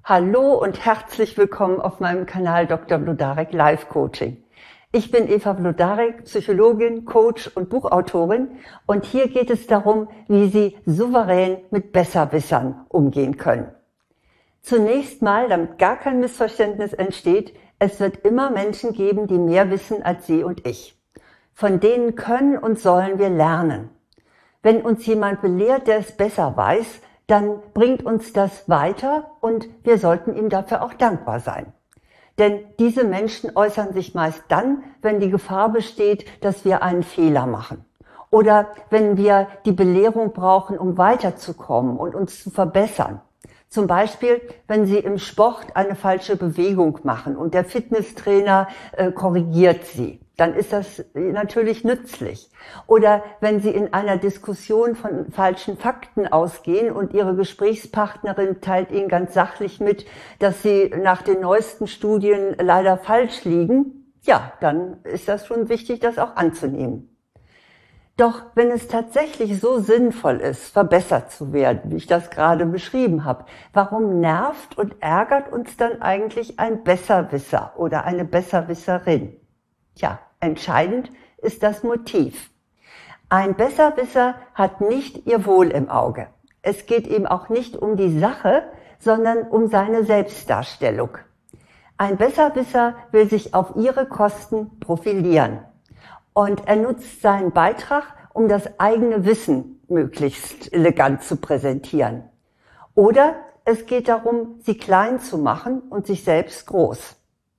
Hallo und herzlich willkommen auf meinem Kanal Dr. Wlodarek Life Coaching. Ich bin Eva Wlodarek, Psychologin, Coach und Buchautorin und hier geht es darum, wie Sie souverän mit Besserwissern umgehen können. Zunächst mal, damit gar kein Missverständnis entsteht, es wird immer Menschen geben, die mehr wissen als Sie und ich. Von denen können und sollen wir lernen. Wenn uns jemand belehrt, der es besser weiß, dann bringt uns das weiter und wir sollten ihm dafür auch dankbar sein. Denn diese Menschen äußern sich meist dann, wenn die Gefahr besteht, dass wir einen Fehler machen. Oder wenn wir die Belehrung brauchen, um weiterzukommen und uns zu verbessern. Zum Beispiel, wenn Sie im Sport eine falsche Bewegung machen und der Fitnesstrainer korrigiert Sie. Dann ist das natürlich nützlich. Oder wenn Sie in einer Diskussion von falschen Fakten ausgehen und Ihre Gesprächspartnerin teilt Ihnen ganz sachlich mit, dass Sie nach den neuesten Studien leider falsch liegen, ja, dann ist das schon wichtig, das auch anzunehmen. Doch wenn es tatsächlich so sinnvoll ist, verbessert zu werden, wie ich das gerade beschrieben habe, warum nervt und ärgert uns dann eigentlich ein Besserwisser oder eine Besserwisserin? Tja, entscheidend ist das Motiv. Ein Besserwisser hat nicht ihr Wohl im Auge. Es geht ihm auch nicht um die Sache, sondern um seine Selbstdarstellung. Ein Besserwisser will sich auf ihre Kosten profilieren. Und er nutzt seinen Beitrag, um das eigene Wissen möglichst elegant zu präsentieren. Oder es geht darum, sie klein zu machen und sich selbst groß.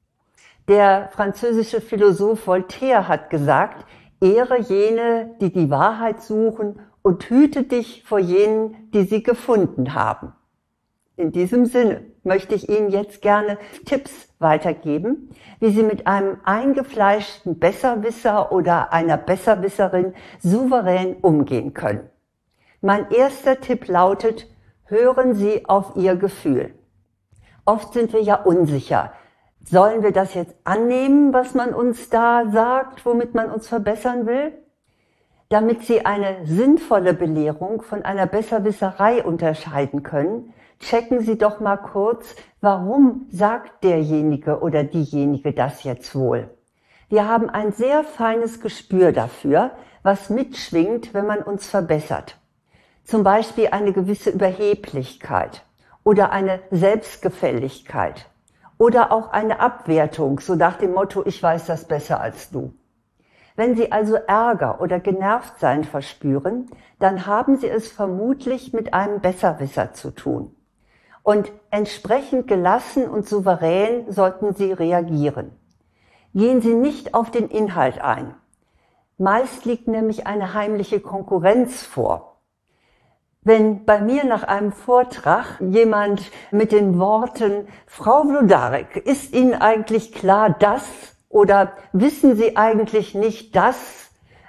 Der französische Philosoph Voltaire hat gesagt, ehre jene, die die Wahrheit suchen und hüte dich vor jenen, die sie gefunden haben. In diesem Sinne möchte ich Ihnen jetzt gerne Tipps weitergeben, wie Sie mit einem eingefleischten Besserwisser oder einer Besserwisserin souverän umgehen können. Mein erster Tipp lautet, hören Sie auf Ihr Gefühl. Oft sind wir ja unsicher. Sollen wir das jetzt annehmen, was man uns da sagt, womit man uns verbessern will? Damit Sie eine sinnvolle Belehrung von einer Besserwisserei unterscheiden können, checken Sie doch mal kurz, warum sagt derjenige oder diejenige das jetzt wohl? Wir haben ein sehr feines Gespür dafür, was mitschwingt, wenn man uns verbessert. Zum Beispiel eine gewisse Überheblichkeit oder eine Selbstgefälligkeit oder auch eine Abwertung, so nach dem Motto, ich weiß das besser als du. Wenn Sie also Ärger oder Genervtsein verspüren, dann haben Sie es vermutlich mit einem Besserwisser zu tun. Und entsprechend gelassen und souverän sollten Sie reagieren. Gehen Sie nicht auf den Inhalt ein. Meist liegt nämlich eine heimliche Konkurrenz vor. Wenn bei mir nach einem Vortrag jemand mit den Worten, Frau Wlodarek, ist Ihnen eigentlich klar das oder wissen Sie eigentlich nicht das,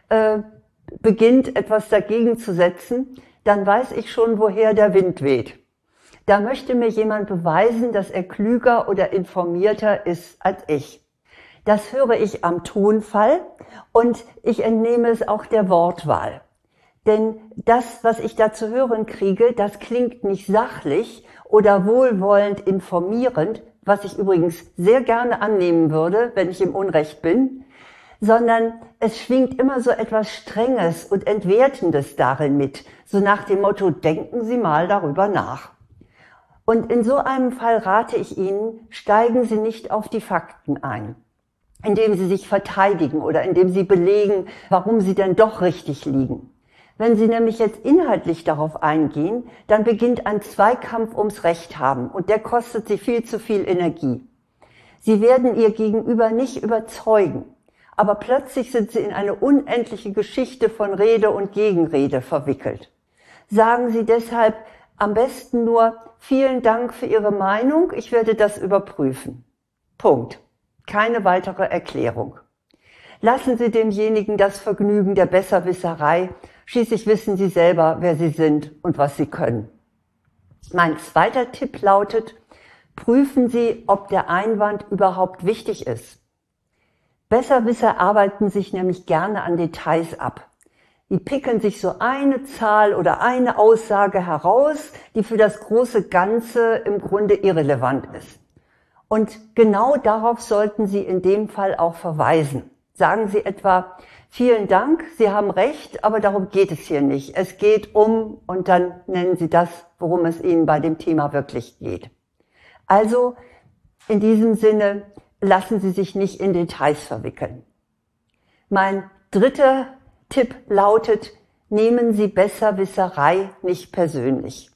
beginnt etwas dagegen zu setzen, dann weiß ich schon, woher der Wind weht. Da möchte mir jemand beweisen, dass er klüger oder informierter ist als ich. Das höre ich am Tonfall und ich entnehme es auch der Wortwahl. Denn das, was ich da zu hören kriege, das klingt nicht sachlich oder wohlwollend informierend, was ich übrigens sehr gerne annehmen würde, wenn ich im Unrecht bin, sondern es schwingt immer so etwas Strenges und Entwertendes darin mit, so nach dem Motto, denken Sie mal darüber nach. Und in so einem Fall rate ich Ihnen, steigen Sie nicht auf die Fakten ein, indem Sie sich verteidigen oder indem Sie belegen, warum Sie denn doch richtig liegen. Wenn Sie nämlich jetzt inhaltlich darauf eingehen, dann beginnt ein Zweikampf ums Recht haben und der kostet Sie viel zu viel Energie. Sie werden Ihr Gegenüber nicht überzeugen, aber plötzlich sind Sie in eine unendliche Geschichte von Rede und Gegenrede verwickelt. Sagen Sie deshalb am besten nur, vielen Dank für Ihre Meinung, ich werde das überprüfen. Punkt. Keine weitere Erklärung. Lassen Sie demjenigen das Vergnügen der Besserwisserei, schließlich wissen Sie selber, wer Sie sind und was Sie können. Mein zweiter Tipp lautet, prüfen Sie, ob der Einwand überhaupt wichtig ist. Besserwisser arbeiten sich nämlich gerne an Details ab. Die picken sich so eine Zahl oder eine Aussage heraus, die für das große Ganze im Grunde irrelevant ist. Und genau darauf sollten Sie in dem Fall auch verweisen. Sagen Sie etwa, vielen Dank, Sie haben recht, aber darum geht es hier nicht. Es geht um, und dann nennen Sie das, worum es Ihnen bei dem Thema wirklich geht. Also in diesem Sinne, lassen Sie sich nicht in Details verwickeln. Mein dritter Tipp lautet, nehmen Sie Besserwisserei nicht persönlich.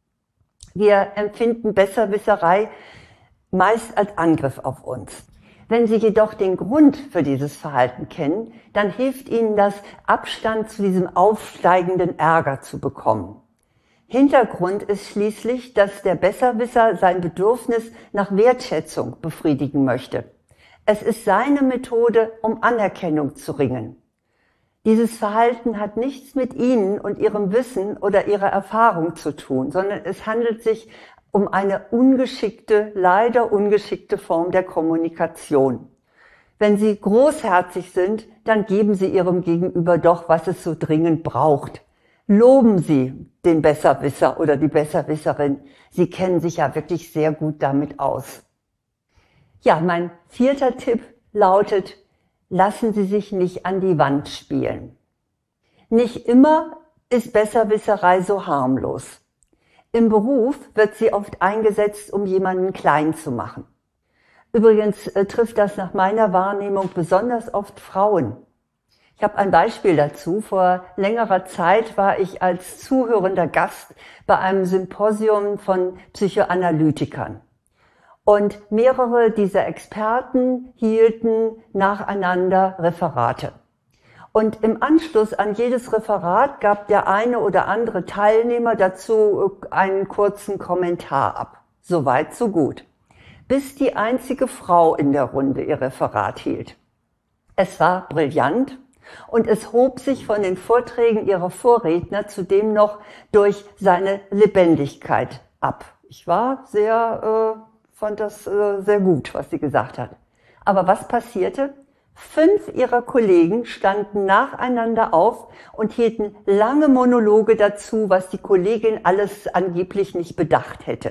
Wir empfinden Besserwisserei meist als Angriff auf uns. Wenn Sie jedoch den Grund für dieses Verhalten kennen, dann hilft Ihnen das, Abstand zu diesem aufsteigenden Ärger zu bekommen. Hintergrund ist schließlich, dass der Besserwisser sein Bedürfnis nach Wertschätzung befriedigen möchte. Es ist seine Methode, um Anerkennung zu ringen. Dieses Verhalten hat nichts mit Ihnen und Ihrem Wissen oder Ihrer Erfahrung zu tun, sondern es handelt sich um eine ungeschickte, leider ungeschickte Form der Kommunikation. Wenn Sie großherzig sind, dann geben Sie Ihrem Gegenüber doch, was es so dringend braucht. Loben Sie den Besserwisser oder die Besserwisserin. Sie kennen sich ja wirklich sehr gut damit aus. Ja, mein vierter Tipp lautet, lassen Sie sich nicht an die Wand spielen. Nicht immer ist Besserwisserei so harmlos. Im Beruf wird sie oft eingesetzt, um jemanden klein zu machen. Übrigens trifft das nach meiner Wahrnehmung besonders oft Frauen. Ich habe ein Beispiel dazu. Vor längerer Zeit war ich als zuhörender Gast bei einem Symposium von Psychoanalytikern. Und mehrere dieser Experten hielten nacheinander Referate. Und im Anschluss an jedes Referat gab der eine oder andere Teilnehmer dazu einen kurzen Kommentar ab. Soweit, so gut. Bis die einzige Frau in der Runde ihr Referat hielt. Es war brillant und es hob sich von den Vorträgen ihrer Vorredner zudem noch durch seine Lebendigkeit ab. Ich war fand das sehr gut, was sie gesagt hat. Aber was passierte? 5 ihrer Kollegen standen nacheinander auf und hielten lange Monologe dazu, was die Kollegin alles angeblich nicht bedacht hätte.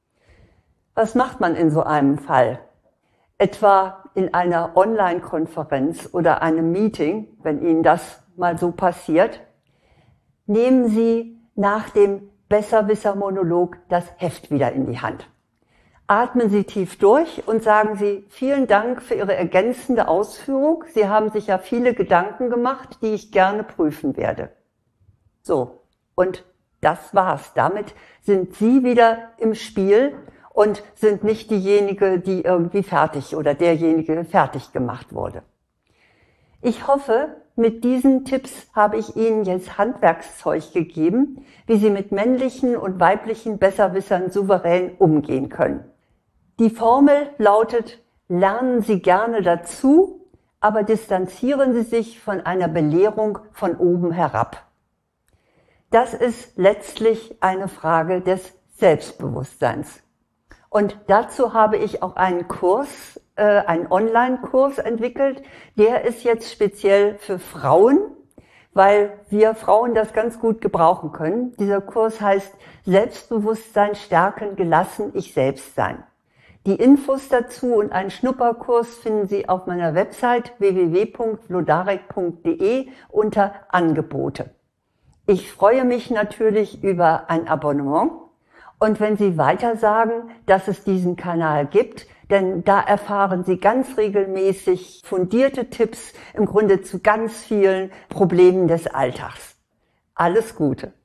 Was macht man in so einem Fall? Etwa in einer Online-Konferenz oder einem Meeting, wenn Ihnen das mal so passiert, nehmen Sie nach dem Besserwisser-Monolog das Heft wieder in die Hand. Atmen Sie tief durch und sagen Sie, vielen Dank für Ihre ergänzende Ausführung. Sie haben sich ja viele Gedanken gemacht, die ich gerne prüfen werde. So, und das war's. Damit sind Sie wieder im Spiel und sind nicht diejenige, die irgendwie fertig oder derjenige fertig gemacht wurde. Ich hoffe, mit diesen Tipps habe ich Ihnen jetzt Handwerkszeug gegeben, wie Sie mit männlichen und weiblichen Besserwissern souverän umgehen können. Die Formel lautet, lernen Sie gerne dazu, aber distanzieren Sie sich von einer Belehrung von oben herab. Das ist letztlich eine Frage des Selbstbewusstseins. Und dazu habe ich auch einen Kurs, einen Online-Kurs entwickelt. Der ist jetzt speziell für Frauen, weil wir Frauen das ganz gut gebrauchen können. Dieser Kurs heißt Selbstbewusstsein stärken, gelassen, ich selbst sein. Die Infos dazu und einen Schnupperkurs finden Sie auf meiner Website www.vlodarek.de unter Angebote. Ich freue mich natürlich über ein Abonnement und wenn Sie weiter sagen, dass es diesen Kanal gibt, denn da erfahren Sie ganz regelmäßig fundierte Tipps im Grunde zu ganz vielen Problemen des Alltags. Alles Gute!